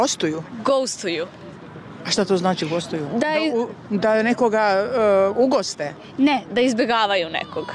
Gostuju? Ghostuju. A šta to znači gostuju? Da Da nekoga ugoste? Ne, da izbjegavaju nekog.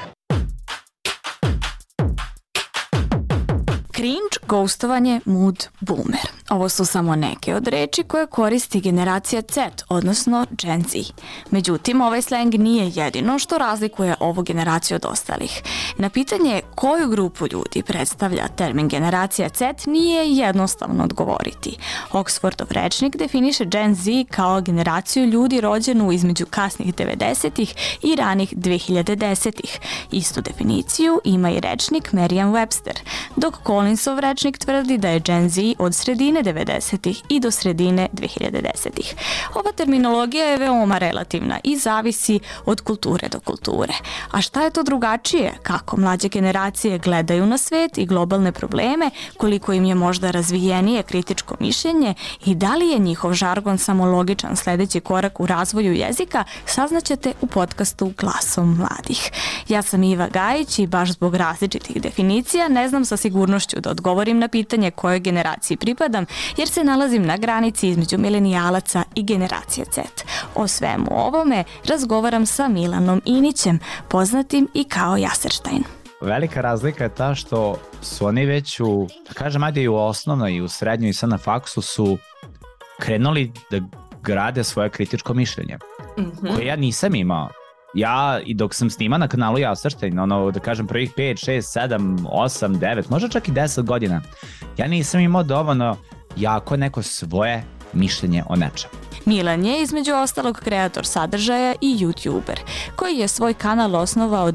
Cringe, ghostovanje, mood, boomer. Ovo su samo neke od reči koje koristi generacija Z, odnosno Gen Z. Međutim, ovaj slang nije jedino što razlikuje ovu generaciju od ostalih. Na pitanje koju grupu ljudi predstavlja termin generacija Z nije jednostavno odgovoriti. Oxfordov rečnik definiše Gen Z kao generaciju ljudi rođenu između kasnih 90-ih i ranih 2010-ih. Istu definiciju ima i rečnik Merriam-Webster, dok Collinsov rečnik tvrdi da je Gen Z od sredine 90-ih i do sredine 2010-ih. Ova terminologija je veoma relativna i zavisi od kulture do kulture. A šta je to drugačije? Kako mlađe generacije gledaju na svet i globalne probleme, koliko im je možda razvijenije kritičko mišljenje i da li je njihov žargon samo logičan sledeći korak u razvoju jezika, saznaćete u podcastu Glasom mladih. Ja sam Iva Gajić i baš zbog različitih definicija ne znam sa sigurnošću da odgovorim na pitanje kojoj generaciji pripadam, jer se nalazim na granici između milenijalaca i generacije Z. O svemu ovome razgovaram sa Milanom Inićem, poznatim i kao Wasserstein. Velika razlika je ta što su oni već da kažem, ajde i u osnovnoj i u srednjoj i sad na faksu su krenuli da grade svoje kritičko mišljenje, koje ja nisam imao. Ja, i dok sam snima na kanalu Wasserstein, da kažem prvih 5, 6, 7, 8, 9, možda čak i 10 godina, ja nisam imao dovoljno jako neko svoje mišljenje o nečem. Milan je između ostalog kreator sadržaja i YouTuber, koji je svoj kanal osnovao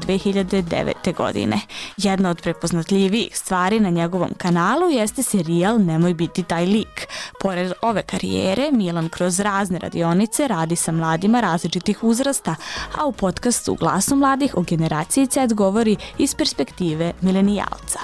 2009. godine. Jedna od prepoznatljivijih stvari na njegovom kanalu jeste serijal Nemoj biti taj lik. Pored ove karijere, Milan kroz razne radionice radi sa mladima različitih uzrasta, a u podcastu Glasu mladih o generaciji Z govori iz perspektive milenijalca.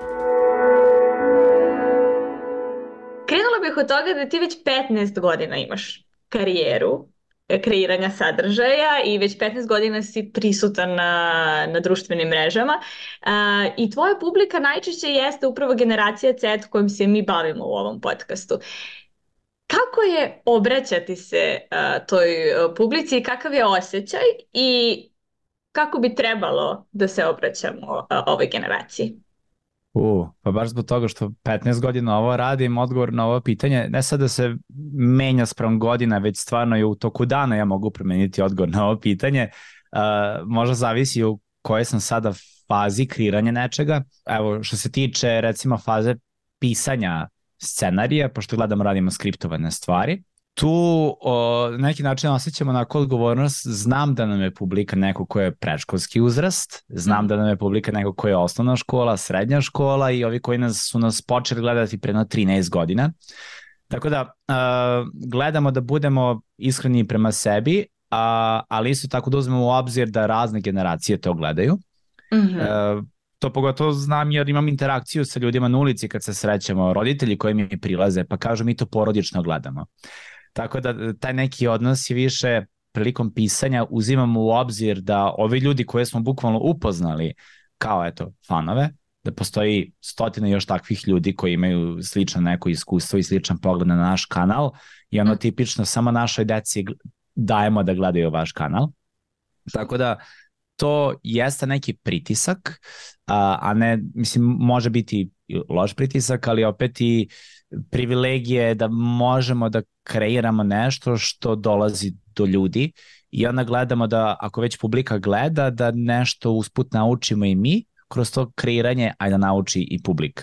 Krenula bih od toga da ti već 15 godina imaš karijeru kreiranja sadržaja i već 15 godina si prisutan na društvenim mrežama i tvoja publika najčešće jeste upravo generacija Z kojom se mi bavimo u ovom podcastu. Kako je obraćati se toj publici i kakav je osjećaj i kako bi trebalo da se obraćamo ovoj generaciji? Pa baš zbog toga što 15 godina ovo radim, odgovor na ovo pitanje, ne sad da se menja sprem godina, već stvarno je u toku dana ja mogu promeniti odgovor na ovo pitanje. Možda zavisi u kojoj sam sada fazi kreiranja nečega. Evo, što se tiče recimo faze pisanja scenarija, pošto gledamo, radimo skriptovane stvari, tu na neki način osjećamo onako odgovornost. Znam da nam je publika neko ko je predškolski uzrast, znam da nam je publika neko ko je osnovna škola, srednja škola i ovi koji su nas počeli gledati pre 13 godina. Tako da gledamo da budemo iskreni prema sebi, ali isto tako da uzmemo u obzir da razne generacije to gledaju. To pogotovo znam jer imam interakciju sa ljudima na ulici kad se srećemo, roditelji koji mi prilaze pa kažu mi to porodično gledamo. Tako da taj neki odnos je više prilikom pisanja uzimamo u obzir da ovi ljudi koje smo bukvalno upoznali kao fanove, da postoji stotine još takvih ljudi koji imaju slično neko iskustvo i sličan pogled na naš kanal i tipično samo našoj deci dajemo da gledaju vaš kanal. Tako da to jeste neki pritisak, a ne, mislim, može biti loš pritisak, ali opet i privilegije da možemo da kreiramo nešto što dolazi do ljudi i onda gledamo da ako već publika gleda da nešto usput naučimo i mi, kroz to kreiranje, ajde da nauči i publika.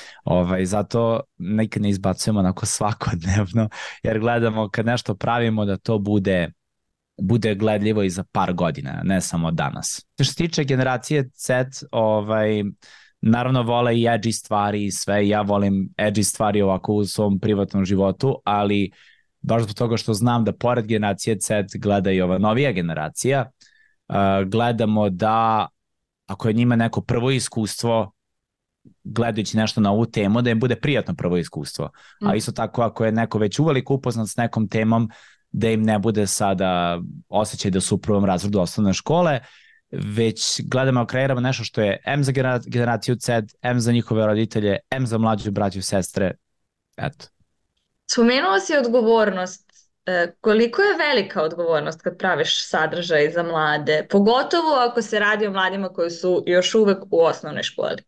Zato nekad ne izbacujemo onako svakodnevno, jer gledamo kad nešto pravimo da to bude gledljivo i za par godina, ne samo danas. Što se tiče generacije Z, naravno vole i edgy stvari i sve, ja volim edgy stvari ovako u svom privatnom životu, ali baš zbog toga što znam da pored generacije Z gleda i ova novija generacija, gledamo da ako je njima neko prvo iskustvo gledajući nešto na ovu temu, da im bude prijatno prvo iskustvo. A isto tako ako je neko već uveliko upoznat s nekom temom, da im ne bude sada osjećaj da su u prvom razredu osnovne škole, već gledamo, kreiramo nešto što je M za generaciju Z, M za njihove roditelje, M za mlađe braće i sestre. Eto. Spomenuo si odgovornost. Koliko je velika odgovornost kad praviš sadržaj za mlade, pogotovo ako se radi o mladima koji su još uvek u osnovnoj školi?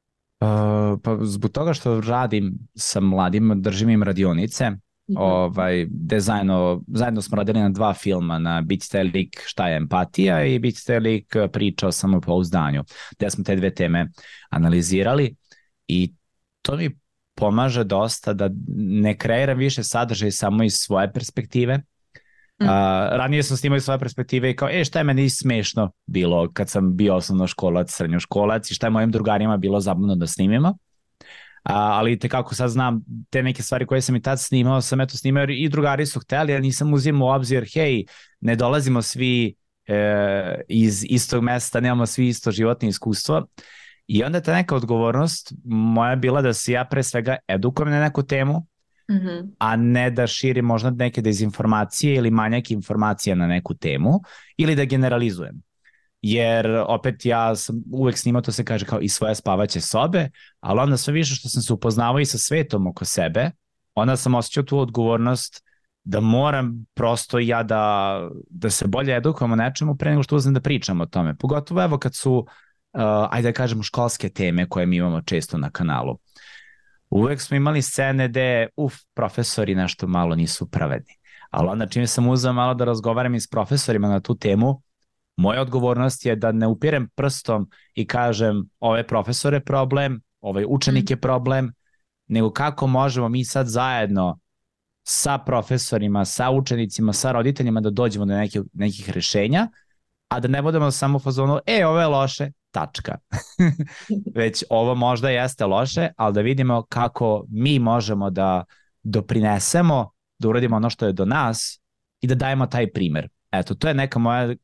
Pa zbog toga što radim sa mladima, držim im radionice, gde zajedno smo radili na 2 filma, na Bicite lik šta je empatija i Bicite lik priča o samopouzdanju, gde smo te 2 teme analizirali i to mi pomaže dosta da ne kreiram više sadržaj samo iz svoje perspektive. Ranije sam snimao iz svoje perspektive i kao, šta je meni smešno bilo kad sam bio osnovnoškolac, srednjoškolac i šta je mojim drugarima bilo zabavno da snimimo. Ali kako sad znam te neke stvari koje sam i tad snimao, sam eto snimao i drugari su hteli, ali nisam uzimao u obzir, hej, ne dolazimo svi iz istog mesta, nemamo svi isto životno iskustvo. I onda ta neka odgovornost moja bila da se ja pre svega edukujem na neku temu, a ne da širim možda neke dezinformacije ili manjak informacija na neku temu ili da generalizujem. Jer opet ja sam uvek snimao, to se kaže kao i svoje spavaće sobe, ali onda sve više što sam se upoznavao i sa svetom oko sebe, onda sam osjećao tu odgovornost da moram prosto ja da se bolje edukujem o nečemu pre nego što uzem da pričam o tome. Pogotovo evo kad su ajde da kažemo školske teme koje mi imamo često na kanalu. Uvek smo imali scene gde profesori nešto malo nisu pravedni. Ali onda čim sam uzeo malo da razgovaram i s profesorima na tu temu, moja odgovornost je da ne upirem prstom i kažem ovaj profesor je problem, ovaj učenik je problem, nego kako možemo mi sad zajedno sa profesorima, sa učenicima, sa roditeljima da dođemo do nekih rešenja, a da ne budemo samo u fazonu, ovo je loše, tačka. Već ovo možda jeste loše, ali da vidimo kako mi možemo da doprinesemo, da uradimo ono što je do nas i da dajemo taj primer. Eto, to je neka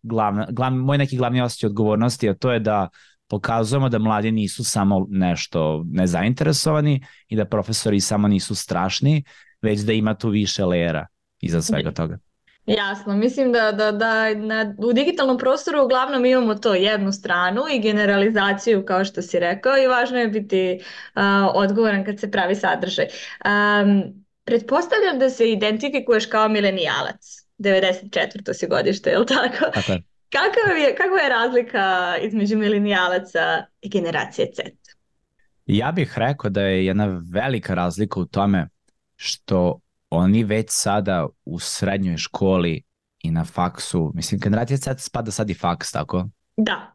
moj neki glavni osjećaj odgovornosti, a to je da pokazujemo da mladi nisu samo nešto nezainteresovani i da profesori samo nisu strašni, već da ima tu više lejera iza svega toga. Jasno, mislim da u digitalnom prostoru uglavnom imamo to jednu stranu i generalizaciju kao što si rekao i važno je biti odgovoran kad se pravi sadržaj. Pretpostavljam da se identifikuješ kao milenijalac, 94. si godište, je li tako? Tako je. Kakva je razlika između milenijalaca i generacije Z? Ja bih rekao da je jedna velika razlika u tome što oni već sada u srednjoj školi i na faksu, mislim, generacija Z spada sad i faks, tako? Da.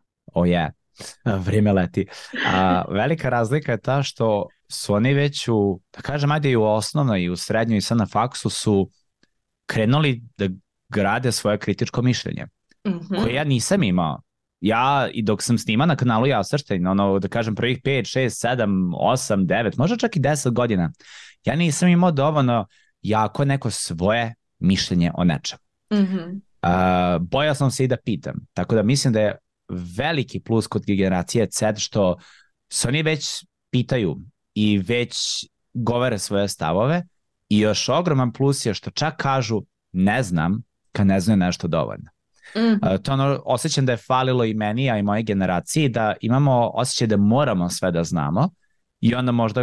Vrijeme leti. Velika razlika je ta što su oni već da kažem, ajde i u osnovnoj i u srednjoj i sad na faksu su krenuli da grade svoje kritičko mišljenje, koje ja nisam imao. Ja, i dok sam snimao na kanalu Jasrštajn, da kažem, prvih 5, 6, 7, 8, 9, možda čak i 10 godina, ja nisam imao dovoljno jako neko svoje mišljenje o nečemu. Bojao sam se i da pitam. Tako da mislim da je veliki plus kod generacije Z što se oni već pitaju i već govore svoje stavove i još ogroman plus je što čak kažu ne znam kad ne znaju nešto dovoljno. To osjećam da je falilo i meni, a i moje generaciji, da imamo osjećaj da moramo sve da znamo i onda možda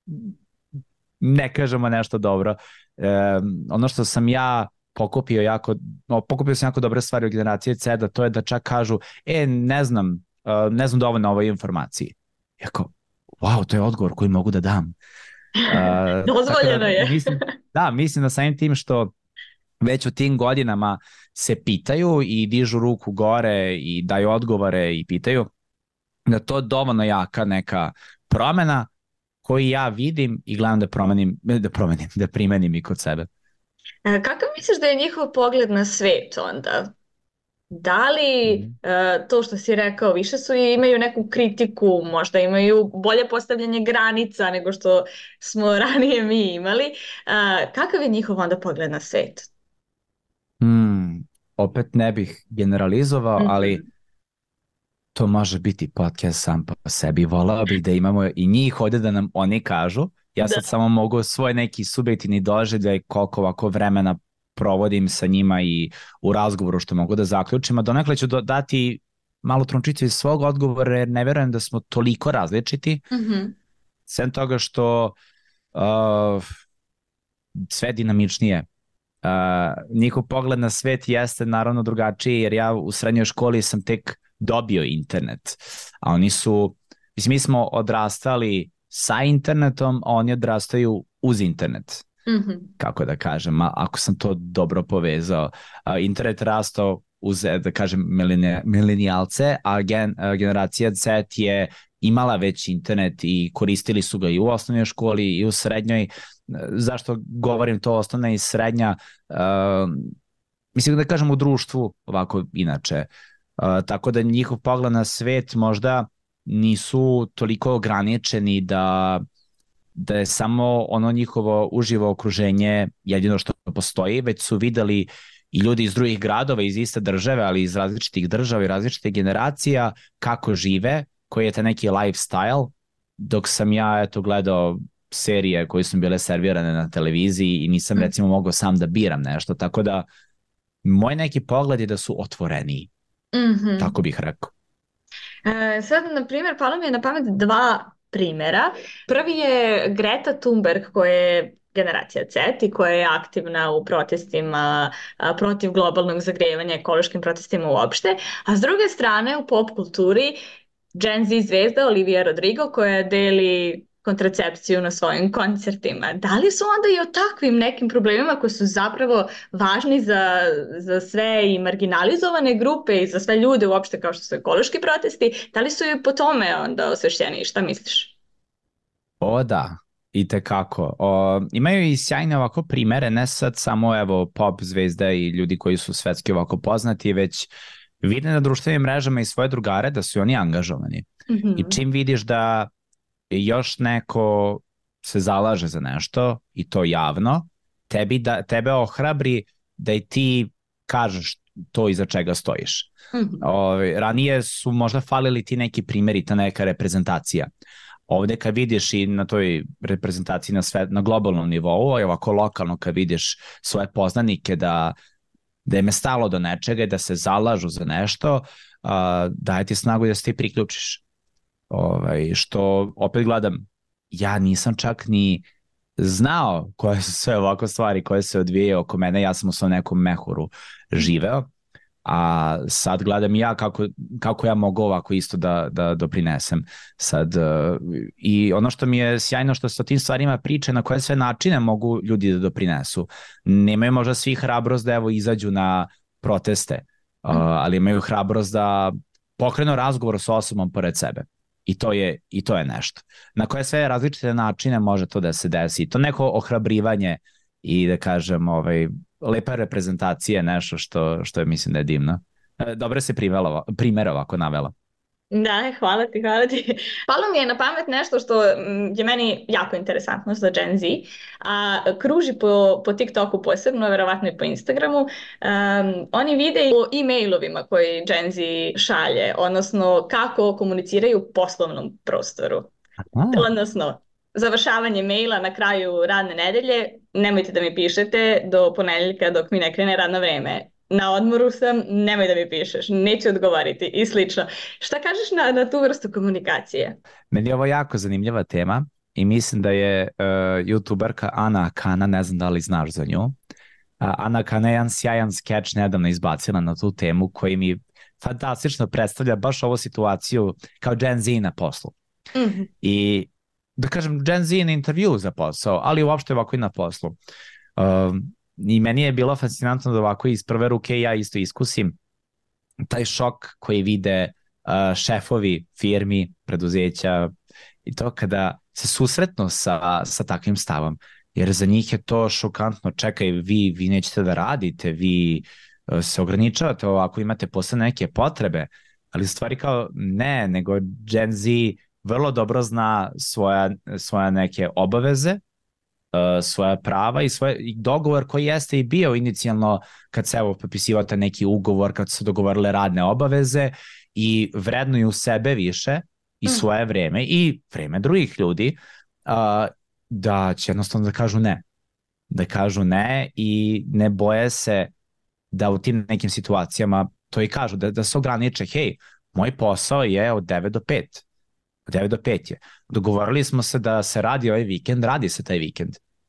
ne kažemo nešto dobro. Ono što sam ja pokupio sam jako dobre stvari u generaciji Z, da to je da čak kažu ne znam dovoljno o ovoj informaciji. Jako, wow, to je odgovor koji mogu da dam. Dozvoljeno je. Mislim da samim tim što već u tim godinama se pitaju i dižu ruku gore i daju odgovore i pitaju, da to je dovoljno jaka neka promena koju ja vidim i gledam da primenim i kod sebe. Kakav misliš da je njihov pogled na svet onda? Da li to što si rekao, više imaju neku kritiku, možda imaju bolje postavljanje granica nego što smo ranije mi imali. Kakav je njihov onda pogled na svet? Opet ne bih generalizovao, ali to može biti podcast sam po sebi. Volao bih da imamo i njih ovdje da nam oni kažu. Ja sad samo mogu svoj neki subjektivni doživljaj koliko ovako vremena provodim sa njima i u razgovoru što mogu da zaključim, a donekle ću dati malo trunčicu iz svog odgovora jer ne verujem da smo toliko različiti. Sem toga što sve dinamičnije. Njihov pogled na svet jeste naravno drugačiji, jer ja u srednjoj školi sam tek dobio internet, a oni su, mislim, mi smo odrastali sa internetom, a oni odrastaju uz internet. Kako da kažem, ako sam to dobro povezao. Internet rastao uz, da kažem, milenijalce, a generacija Z je imala već internet i koristili su ga i u osnovnoj školi i u srednjoj. Zašto govorim to osnovna i srednja? Mislim da kažem u društvu ovako inače. Tako da njihov pogled na svet možda nisu toliko ograničeni da je samo ono njihovo uživo okruženje jedino što postoji, već su videli i ljudi iz drugih gradova, iz iste države, ali iz različitih država i različitih generacija, kako žive, koji je taj neki lifestyle, dok sam ja gledao serije koje su bile servirane na televiziji i nisam recimo mogao sam da biram nešto, tako da moj neki pogled je da su otvoreniji, tako bih rekao. Sad, na primjer, palo mi je na pamet dva primjera. Prvi je Greta Thunberg, koja je generacija Z i koja je aktivna u protestima protiv globalnog zagrevanja, ekološkim protestima uopšte, a s druge strane u pop kulturi Gen Z zvezda Olivia Rodrigo koja deli kontracepciju na svojim koncertima. Da li su onda i o takvim nekim problemima koji su zapravo važni za sve i marginalizovane grupe i za sve ljude uopšte kao što su ekološki protesti, da li su i po tome onda osvešćeni? Šta misliš? O da, i tekako. Imaju i sjajne ovako primere, ne sad samo pop zvezda i ljudi koji su svetski ovako poznati, već vide na društvenim mrežama i svoje drugare da su oni angažovani. I čim vidiš da još neko se zalaže za nešto i to javno, tebe ohrabri da i ti kažeš to iza čega stojiš. Ranije su možda falili ti neki primjeri, ta neka reprezentacija. Ovde kad vidiš i na toj reprezentaciji na globalnom nivou, a ovako lokalno kad vidiš svoje poznanike da im je stalo do nečega i da se zalažu za nešto, daje ti snagu da se ti priključiš. Što opet gledam, ja nisam čak ni znao koje su sve ovako stvari koje se odvijaju oko mene, ja sam u svom nekom mehuru živeo, a sad gledam ja kako ja mogu ovako isto da doprinesem sad. I ono što mi je sjajno što se o tim stvarima priče na koje sve načine mogu ljudi da doprinesu. Nemaju možda svi hrabrost da izađu na proteste, ali imaju hrabrost da pokrenu razgovor sa osobom pored sebe. I to je nešto. Na koje sve različite načine može to da se desi. To neko ohrabrivanje i da kažem lepa reprezentacija je nešto što je mislim da je divno. Dobro se primjer ovako navela. Da, hvala ti. Palo mi je na pamet nešto što je meni jako interesantno za Gen Z, a kruži po TikToku posebno, verovatno i po Instagramu. Oni vide o e-mailovima koji Gen Z šalje, odnosno kako komuniciraju u poslovnom prostoru. Odnosno, završavanje maila na kraju radne nedelje, nemojte da mi pišete do ponedeljka dok mi ne krene radno vreme. Na odmoru sam, nemoj da mi pišeš, neću odgovoriti i slično. Šta kažeš na tu vrstu komunikacije? Meni je ovo jako zanimljiva tema i mislim da je youtuberka Ana Kana, ne znam da li znaš za nju. Ana Kana je jedan sjajan skeč nedavno izbacila na tu temu koji mi fantastično predstavlja baš ovu situaciju kao Gen Z na poslu. I da kažem Gen Z na intervju za posao, ali uopšte ovako i na poslu. I meni je bilo fascinantno da ovako iz prve ruke ja isto iskusim taj šok koji vide šefovi firmi, preduzeća i to kada se susretnu sa takvim stavom. Jer za njih je to šokantno. Čekaj, vi nećete da radite, vi se ograničavate ovako, imate posle neke potrebe, ali stvari kao ne, nego Gen Z vrlo dobro zna svoje neke obaveze, svoja prava i dogovor koji jeste i bio inicijalno kad se potpisivate neki ugovor, kad su dogovorile radne obaveze i vrednuju sebe više i svoje vreme i vreme drugih ljudi, da će jednostavno da kažu ne i ne boje se da u tim nekim situacijama to i kažu, da se ograniče, hej, moj posao je od 9 do 5. Od 9 do 5 je. Dogovorili smo se da se radi ovaj vikend, radi se taj vikend.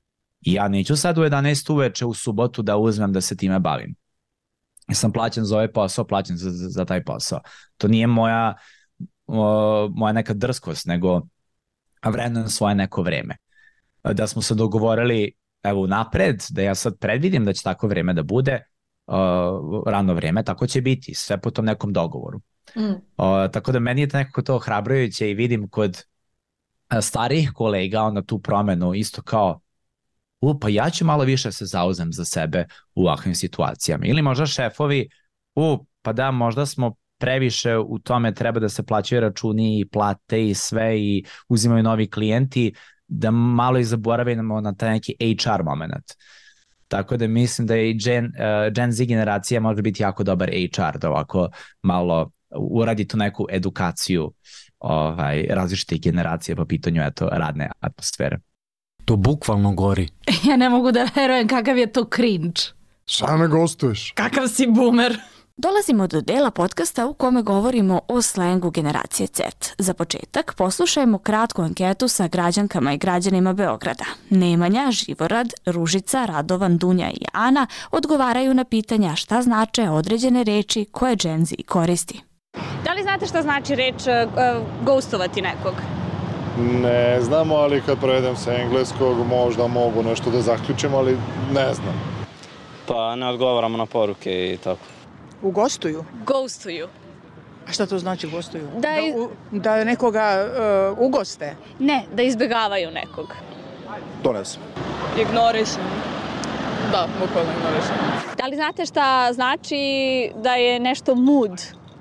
I ja neću sad u 11 uveče u subotu da uzmem da se time bavim. Ja sam plaćen za ovaj posao, plaćen za taj posao. To nije moja neka drskost, nego vrednujem svoje neko vreme. Da smo se dogovorili evo napred, da ja sad predvidim da će tako vreme da bude, rano vreme, tako će biti, sve po tom nekom dogovoru. Tako da meni je nekako to ohrabrujuće i vidim kod starijih kolega onda tu promenu isto kao pa ja ću malo više se zauzem za sebe u ovakvim situacijama. Ili možda šefovi, pa da, možda smo previše u tome, treba da se plaćaju računi i plate i sve i uzimaju novi klijenti, da malo i zaboravimo na taj neki HR moment. Tako da mislim da i Gen Z generacija može biti jako dobar HR, da ovako malo uradi tu neku edukaciju različitih generacija po pitanju radne atmosfere. To bukvalno gori. Ja ne mogu da verujem kakav je to cringe. Šta me gostuješ? Kakav si boomer. Dolazimo do dela podcasta u kome govorimo o slengu generacije Z. Za početak poslušajmo kratku anketu sa građankama i građanima Beograda. Nemanja, Živorad, Ružica, Radovan, Dunja i Ana odgovaraju na pitanja šta znače određene reči koje Gen Z koristi. Da li znate šta znači reč ghostovati nekog? Ne znamo, ali kad prevedem sa engleskog možda mogu nešto da zaključim, ali ne znam. Pa ne odgovaramo na poruke i tako. Ugostuju? Ghostuju. A šta to znači gostuju? Da nekoga ugoste? Ne, da izbjegavaju nekog. To ne znam. Ignorišem. Da, bukvalno ignorišem. Da li znate šta znači da je nešto mood?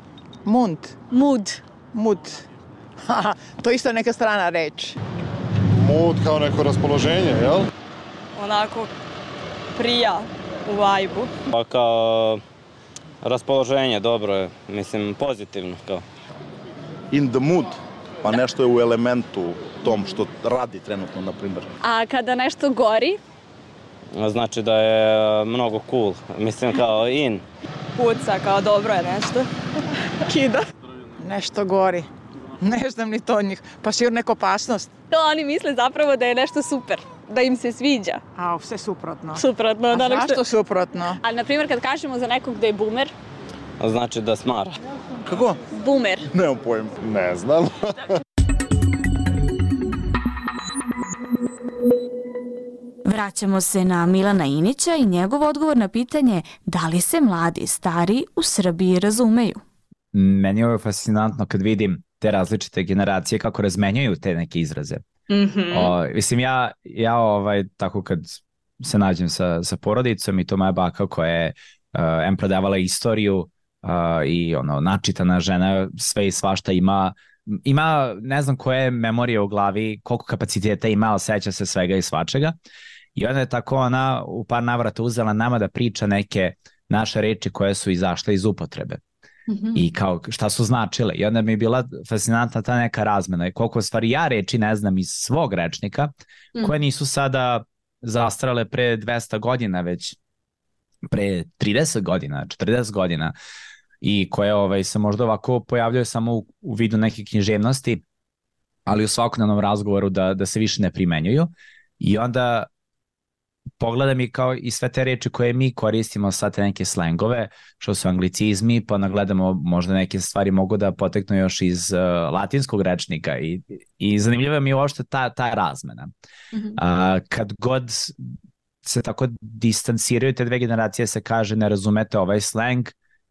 Mood. To je isto neka strana reč. Mood kao neko raspoloženje, jel? Onako prija u vibe-u. Pa kao raspoloženje, dobro je, mislim pozitivno kao. In the mood, pa nešto je u elementu tom što radi trenutno, na primjer. A kada nešto gori? Znači da je mnogo cool, mislim kao in. Puca, kao dobro je nešto. Kida. Nešto gori. Ne znam ni to njih. Pa sigurno neka opasnost. To oni misle zapravo da je nešto super, da im se sviđa. A, sve suprotno. Suprotno. A zašto suprotno? Ali, na primjer, kad kažemo za nekog da je boomer. Znači da smara. Kako? Boomer. Nemam pojma. Ne znam. Vraćamo se na Milana Inića i njegov odgovor na pitanje da li se mladi i stari u Srbiji razumeju. Meni je ovo fascinantno kad vidim te različite generacije kako razmenjaju te neke izraze. Mislim, ja tako kad se nađem sa porodicom i to moja baka koja je predavala istoriju i načitana žena, sve i svašta ima ne znam koje memorije u glavi, koliko kapaciteta ima, ali seća se svega i svačega. I onda je tako ona u par navrata uzela nama da priča neke naše reči koje su izašle iz upotrebe. I kao šta su značile. I onda mi je bila fascinantna ta neka razmena i koliko stvari ja reči ne znam iz svog rečnika koje nisu sada zastarale pre 200 godina, već pre 30 godina, 40 godina i koje se možda ovako pojavljaju samo u vidu neke književnosti, ali u svakodnevnom razgovoru da se više ne primenjuju. I onda pogledam i kao i sve te reči koje mi koristimo, sad te neke slengove, što su anglicizmi, pa nagledamo možda neke stvari mogu da poteknu još iz latinskog rečnika i zanimljiva mi je uopšte ta razmena. Kad god se tako distanciraju te dve generacije, se kaže ne razumete ovaj sleng,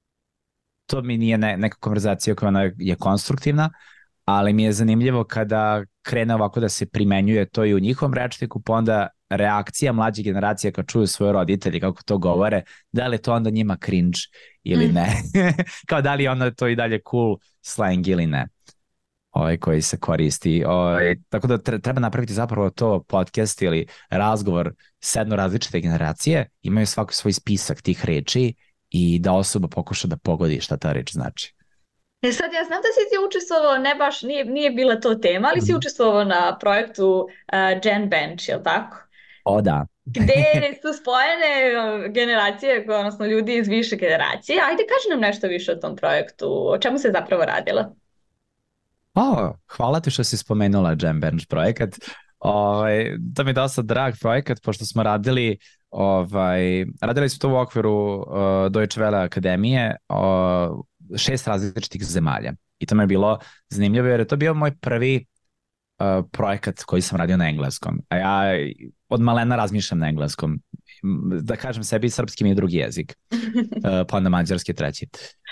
to mi nije neka konverzacija koja ona je konstruktivna, ali mi je zanimljivo kada krene ovako da se primenjuje to i u njihovom rečniku, pa onda reakcija mlađe generacije kad čuju svoje roditelji kako to govore, da li je to onda njima cringe ili ne. Kao da li je onda to i dalje cool slang ili ne. Koji se koristi. Tako da treba napraviti zapravo to podcast ili razgovor s jedno različite generacije, imaju svaki svoj spisak tih reči i da osoba pokuša da pogodi šta ta reč znači. Sad ja znam da si ti učestvovao, ne baš, nije bila to tema, ali si učestvovao na projektu Gen Bench, je li tako? O da. Gde su spojene generacije, odnosno ljudi iz više generacije. Ajde, kaži nam nešto više o tom projektu, o čemu se zapravo radila? Hvala ti što si spomenula Gen Bench projekat. To mi je dosta drag projekat, pošto smo radili smo to u okviru Deutsche Welle akademije, 6 različitih zemalja. I to mi je bilo zanimljivo jer je to bio moj prvi projekat koji sam radio na engleskom. A ja od malena razmišljam na engleskom. Da kažem sebi, srpski mi je drugi jezik. Pa onda mađarski treći.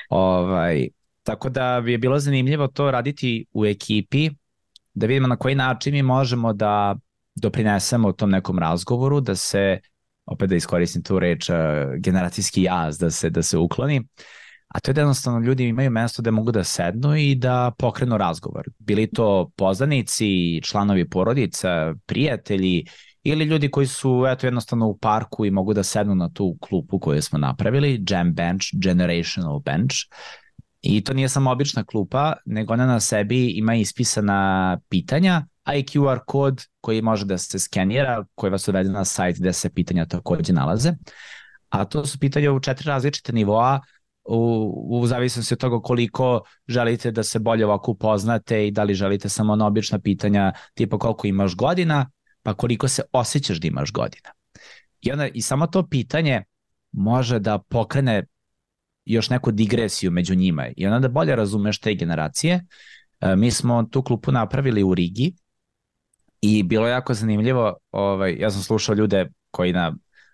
Tako da bi je bilo zanimljivo to raditi u ekipi, da vidimo na koji način mi možemo da doprinesemo tom nekom razgovoru, da se, opet da iskoristim tu reč, generacijski jaz, da se ukloni. A to je da jednostavno ljudi imaju mesto gde mogu da sednu i da pokrenu razgovor. Bili to poznanici, članovi porodica, prijatelji ili ljudi koji su jednostavno u parku i mogu da sednu na tu klupu koju smo napravili, Jam Bench, Generational Bench. I to nije samo obična klupa, nego ona na sebi ima ispisana pitanja, a i QR kod koji može da se skenira, koji vas uvede na sajt gde se pitanja takođe nalaze. A to su pitanja u 4 različite nivoa, u zavisnosti od toga koliko želite da se bolje ovako upoznate i da li želite samo na obična pitanja tipa koliko imaš godina, pa koliko se osjećaš da imaš godina. I samo to pitanje može da pokrene još neku digresiju među njima i onda da bolje razumeš te generacije. Mi smo tu klupu napravili u Rigi i bilo je jako zanimljivo. Ja sam slušao ljude koji na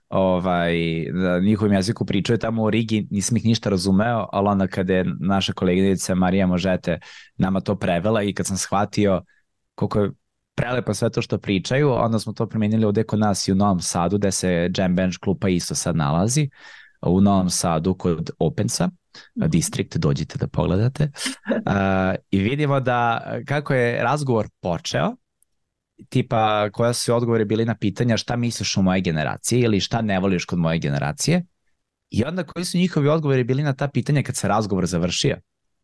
njihovim jeziku pričaju tamo u Rigi, nisam ih ništa razumeo, ali onda kada je naša koleginica Marija Možete nama to prevela i kad sam shvatio koliko je prelepo sve to što pričaju, onda smo to promijenili ovde kod nas i u Novom Sadu, gde se Jam Bench klupa isto sad nalazi, u Novom Sadu kod Opensa, District, dođite da pogledate. I vidimo da kako je razgovor počeo, tipa koja su odgovori bili na pitanja šta misliš o moje generacije ili šta ne voliš kod moje generacije, i onda koji su njihovi odgovori bili na ta pitanja kad se razgovor završio.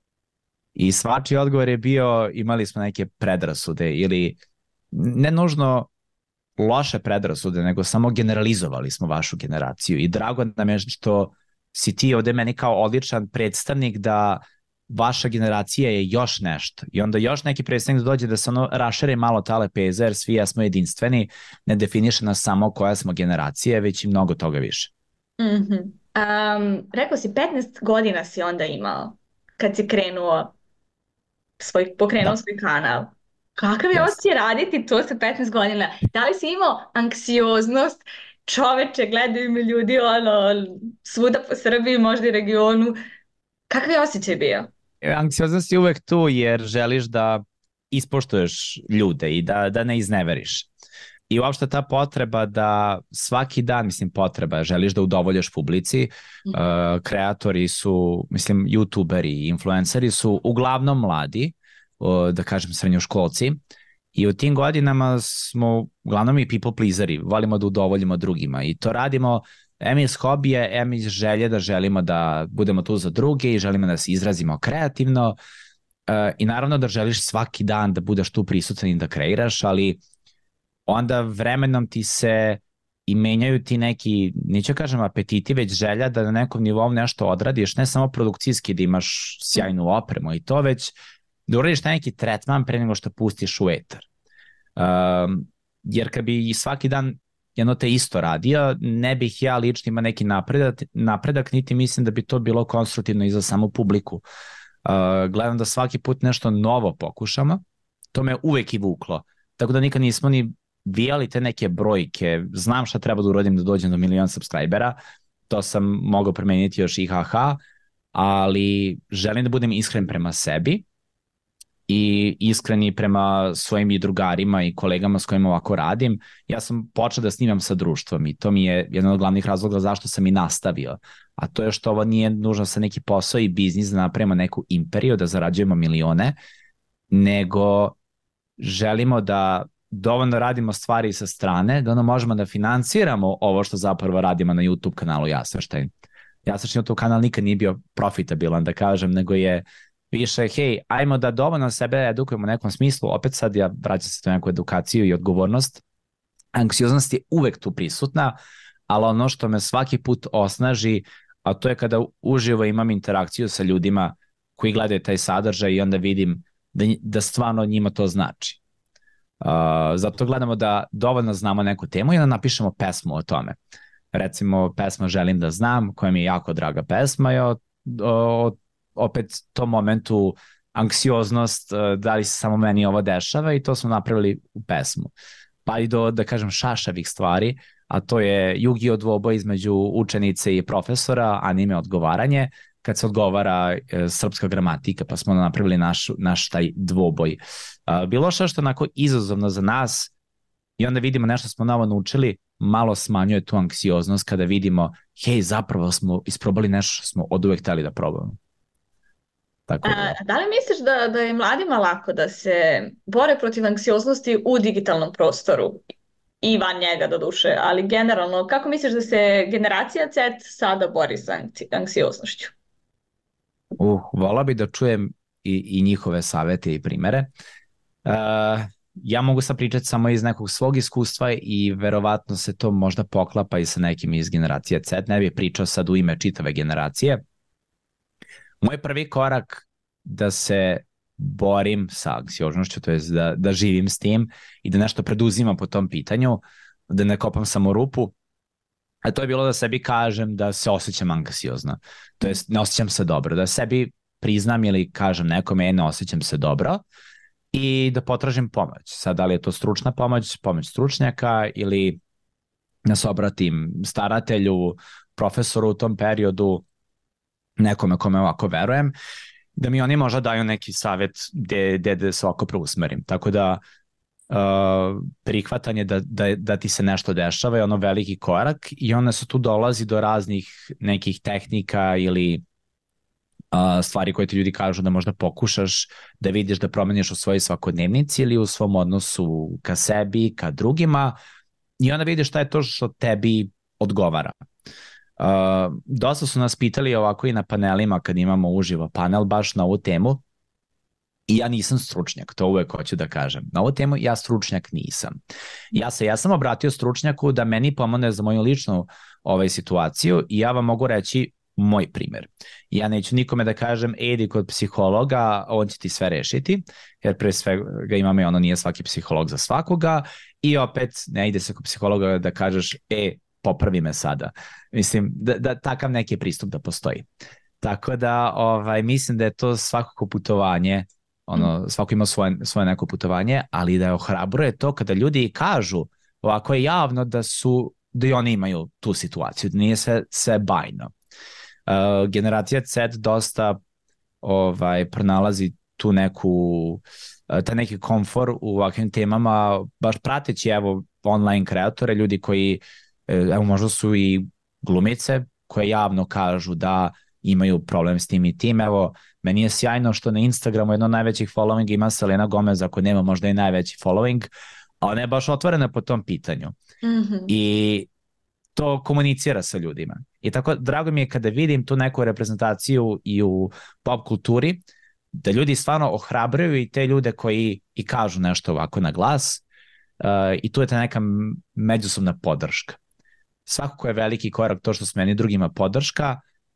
I svačiji odgovor je bio imali smo neke predrasude ili ne nužno loše predrasude, nego samo generalizovali smo vašu generaciju i drago nam je što si ti ovde meni kao odličan predstavnik da vaša generacija je još nešto i onda još neki predstavnik dođe da se ono rašere malo ta lepeza jer svi jesmo jedinstveni, ne definiše nas samo koja smo generacija, već i mnogo toga više. Rekao si 15 godina si onda imao kad si pokrenuo svoj kanal. Kakav je osjećaj raditi to sa 15 godina? Da li si imao anksioznost? Čoveče, gledaju me ljudi svuda po Srbiji, možda i regionu. Kakav je osjećaj bio? Anksioznost je uvek tu jer želiš da ispoštuješ ljude i da ne izneveriš. I uopšte ta potreba da svaki dan, želiš da udovoljaš publici, kreatori su, youtuberi, influenceri su uglavnom mladi, da kažem srednjoškolci, i u tim godinama smo uglavnom i people pleaseri, volimo da udovoljimo drugima i to radimo iz hobije, iz želje da želimo da budemo tu za druge i želimo da se izrazimo kreativno i naravno da želiš svaki dan da budeš tu prisutan i da kreiraš, ali onda vremenom ti se i menjaju ti neki, neću kažem apetiti, već želja da na nekom nivou nešto odradiš, ne samo produkcijski da imaš sjajnu opremu i to, već da uradiš neki tretman pre nego što pustiš u etar. Jer kad bi svaki dan jedno te isto radio, ne bih ja lično imao neki napredak, niti mislim da bi to bilo konstruktivno i za samu publiku. Gledam da svaki put nešto novo pokušamo, to me uvek i vuklo. Tako da nikad nismo ni vijali te neke brojke, znam šta treba da uradim da dođem do 1 milion subscribera, to sam mogao promeniti još ali želim da budem iskren prema sebi i iskreni prema svojim i drugarima i kolegama s kojima ovako radim. Ja sam počeo da snimam sa društvom i to mi je jedan od glavnih razloga zašto sam i nastavio. A to je što ovo nije nužno sa neki posao i biznis da napravimo neku imperiju, da zarađujemo milione, nego želimo da dovoljno radimo stvari sa strane, da možemo da financiramo ovo što zapravo radimo na YouTube kanalu Jasvrštajn. Jasvrštajn YouTube kanal nikad nije bio profitabilan, da kažem, nego je više, hej, ajmo da dovoljno sebe edukujemo u nekom smislu, opet sad ja vraćam se to neku edukaciju i odgovornost. Anksioznost je uvek tu prisutna, ali ono što me svaki put osnaži, a to je kada uživo imam interakciju sa ljudima koji gledaju taj sadržaj i onda vidim da stvarno njima to znači. Zato gledamo da dovoljno znamo neku temu i da napišemo pesmu o tome. Recimo, pesma Želim da znam, koja mi je jako draga pesma, je opet tom momentu anksioznost, da li se samo meni ovo dešava, i to smo napravili u pesmu. Pa i do, da kažem, šašavih stvari, a to je Yu-Gi-Oh dvoboj između učenice i profesora, anime odgovaranje, kad se odgovara srpska gramatika, pa smo napravili naš taj dvoboj. Bilo što onako izazovno za nas, i onda vidimo nešto smo novo naučili, malo smanjuje tu anksioznost kada vidimo, hej, zapravo smo isprobali nešto što smo od uvek hteli da probamo. Tako da li misliš da je mladima lako da se bore protiv anksioznosti u digitalnom prostoru i van njega doduše, ali generalno, kako misliš da se generacija Z sada bori sa anksioznošću? Volao bi da čujem i njihove savete i primere. Ja mogu sad pričati samo iz nekog svog iskustva i verovatno se to možda poklapa i sa nekim iz generacije Z. Ne bih pričao sad u ime čitave generacije. Moj prvi korak da se borim sa anksioznošću, to je da živim s tim i da nešto preduzimam po tom pitanju, da ne kopam samo rupu, a to je bilo da sebi kažem da se osjećam anksiozno. To jest ne osjećam se dobro, da sebi priznam ili kažem nekome ne osjećam se dobro i da potražim pomoć. Sad, da li je to stručna pomoć stručnjaka ili da se obratim staratelju, profesoru u tom periodu, nekome kome ovako verujem, da mi oni možda daju neki savjet gde se ovako preusmerim. Tako da prihvatanje da ti se nešto dešava je ono veliki korak i onda se tu dolazi do raznih nekih tehnika ili stvari koje ti ljudi kažu da možda pokušaš da vidiš da promeniš u svojoj svakodnevnici ili u svom odnosu ka sebi, ka drugima, i onda vidiš šta je to što tebi odgovara. Dosta su nas pitali ovako i na panelima kad imamo uživo panel baš na ovu temu, i ja nisam stručnjak, to uvek hoću da kažem. Na ovu temu ja stručnjak nisam. Ja sam obratio stručnjaku da meni pomogne za moju ličnu situaciju i ja vam mogu reći moj primer. Ja neću nikome da kažem idi kod psihologa, on će ti sve rešiti, jer pre svega imamo i ono, nije svaki psiholog za svakoga, i opet ne ide se kod psihologa da kažeš popravi me sada. Mislim da takav neki pristup da postoji. Tako da mislim da je to svakako putovanje, svako ima svoje neko putovanje, ali da je ohrabruje to kada ljudi kažu ovako je javno da i oni imaju tu situaciju, da nije sve bajno. Generacija Z dosta pronalazi tu taj neki komfor u ovakvim temama, baš prateći online kreatore, ljudi koji možda su i glumice koje javno kažu da imaju problem s tim i tim. Meni je sjajno što na Instagramu jedno od najvećih following ima Selena Gomez, ako nema možda i najveći following, a ona je baš otvorena po tom pitanju. I to komunicira sa ljudima. I tako drago mi je kada vidim tu neku reprezentaciju i u pop kulturi, da ljudi stvarno ohrabruju i te ljude koji i kažu nešto ovako na glas, i tu je ta neka međusobna podrška. Svakako je veliki korak to što smo meni drugima podrška,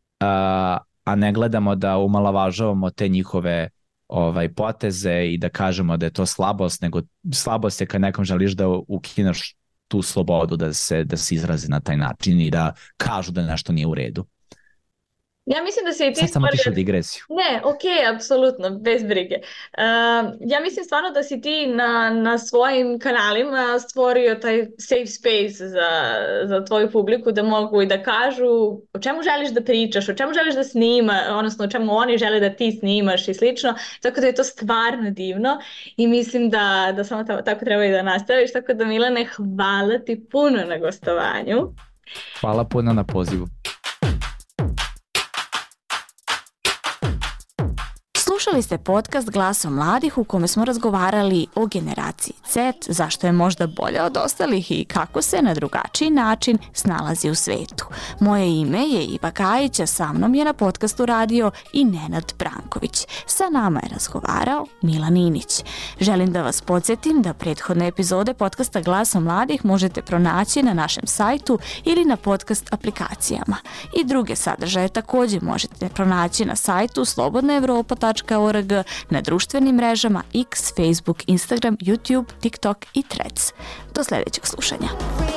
a ne gledamo da umalavažavamo te njihove poteze i da kažemo da je to slabost, nego slabost je kad nekom želiš da ukineš tu slobodu da se izrazi na taj način i da kažu da nešto nije u redu. Ja mislim da se i ti sad samo tišao digresiju. Ne, apsolutno, bez brige. Ja mislim stvarno da si ti na svojim kanalima stvorio taj safe space za tvoju publiku, da mogu i da kažu o čemu želiš da pričaš, o čemu želiš da snima, odnosno o čemu oni žele da ti snimaš i slično, tako da je to stvarno divno i mislim da samo tako treba i da nastaviš, tako da Milane, hvala ti puno na gostovanju. Hvala puno na pozivu. Slušali ste podcast Glasom mladih u kome smo razgovarali o generaciji Z, zašto je možda bolja od ostalih i kako se na drugačiji način snalazi u svetu. Moje ime je Iva Kajić, a sa mnom je na podcastu radio i Nenad Branković. Sa nama je razgovarao Milan Inić. Želim da vas podsjetim da prethodne epizode podcasta Glasom mladih možete pronaći na našem sajtu ili na podcast aplikacijama. I druge sadržaje također možete pronaći na sajtu slobodnaevropa.org www.generacija.org, na društvenim mrežama X, Facebook, Instagram, YouTube, TikTok i Threads. Do sledećeg slušanja.